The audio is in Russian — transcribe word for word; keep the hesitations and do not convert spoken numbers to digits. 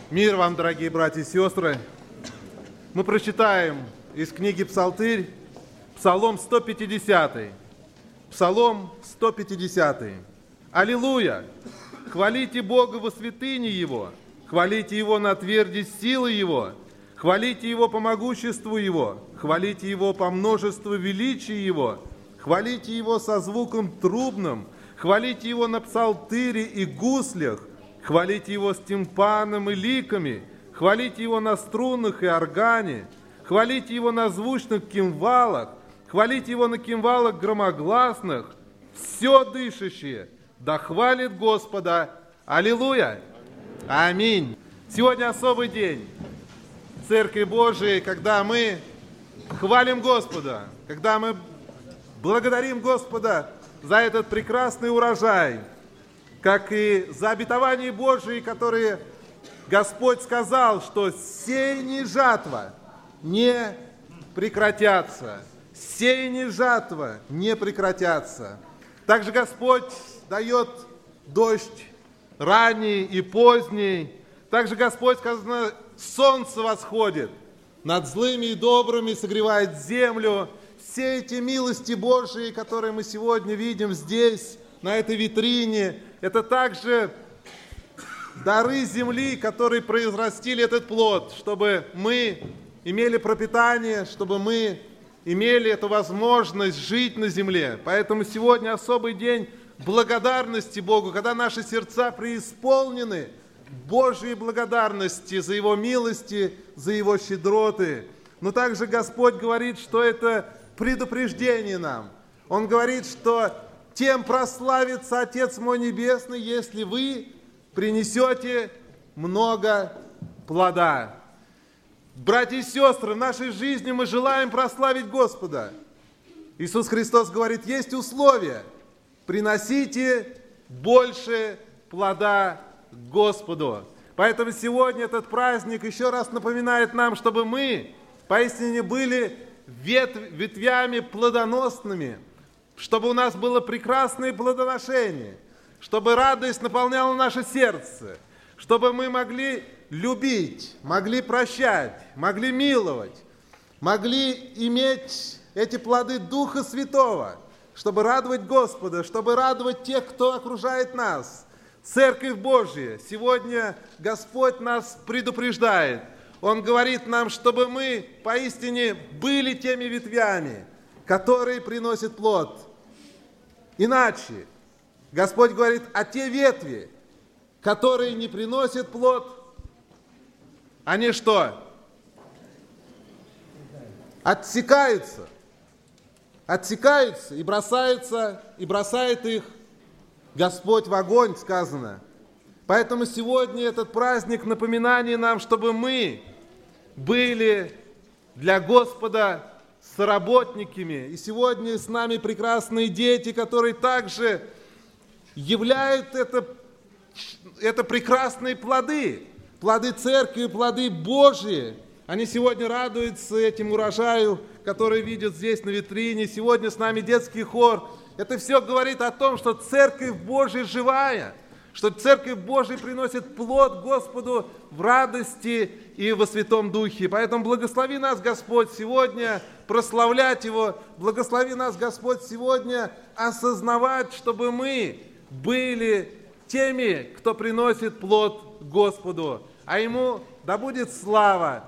Мир вам, дорогие братья и сестры! Мы прочитаем из книги «Псалтырь» Псалом сто пятидесятый. Псалом сто пятидесятый. Аллилуйя! Хвалите Бога во святыне Его, хвалите Его на тверди силы Его, хвалите Его по могуществу Его, хвалите Его по множеству величия Его, хвалите Его со звуком трубным, хвалите Его на псалтыре и гуслях, хвалите Его с тимпаном и ликами, хвалите Его на струнах и органе, хвалите Его на звучных кимвалах, хвалите Его на кимвалах громогласных, все дышащее, да хвалит Господа. Аллилуйя! Аминь! Сегодня особый день в Церкви Божией, когда мы хвалим Господа, когда мы благодарим Господа за этот прекрасный урожай, как и за обетования Божии, которые Господь сказал, что сеяние и жатва не прекратятся. Сеяние и жатва не прекратятся. Также Господь дает дождь ранний и поздний. Также Господь, сказано, солнце восходит над злыми и добрыми, согревает землю. Все эти милости Божии, которые мы сегодня видим здесь, на этой витрине, это также дары земли, которые произрастили этот плод, чтобы мы имели пропитание, чтобы мы имели эту возможность жить на земле. Поэтому сегодня особый день благодарности Богу, когда наши сердца преисполнены Божьей благодарности за Его милости, за Его щедроты. Но также Господь говорит, что это предупреждение нам. Он говорит, что тем прославится Отец мой Небесный, если вы принесете много плода. Братья и сестры, в нашей жизни мы желаем прославить Господа. Иисус Христос говорит, есть условия. Приносите больше плода Господу. Поэтому сегодня этот праздник еще раз напоминает нам, чтобы мы поистине были ветвь, ветвями плодоносными, чтобы у нас было прекрасное плодоношение, чтобы радость наполняла наше сердце, чтобы мы могли любить, могли прощать, могли миловать, могли иметь эти плоды Духа Святого, чтобы радовать Господа, чтобы радовать тех, кто окружает нас. Церковь Божья, сегодня Господь нас предупреждает. Он говорит нам, чтобы мы поистине были теми ветвями, которые приносят плод. Иначе Господь говорит, а те ветви, которые не приносят плод, они что? Отсекаются. Отсекаются и бросаются, и бросает их Господь в огонь, сказано. Поэтому сегодня этот праздник напоминание нам, чтобы мы были для Господа соработниками. И сегодня с нами прекрасные дети, которые также являют это, это прекрасные плоды. Плоды Церкви, плоды Божьи. Они сегодня радуются этим урожаю, который видят здесь на витрине. Сегодня с нами детский хор. Это все говорит о том, что Церковь Божья живая, что Церковь Божья приносит плод Господу в радости и во Святом Духе. Поэтому благослови нас, Господь, сегодня прославлять Его. Благослови нас, Господь, сегодня осознавать, чтобы мы были теми, кто приносит плод Господу. А Ему да будет слава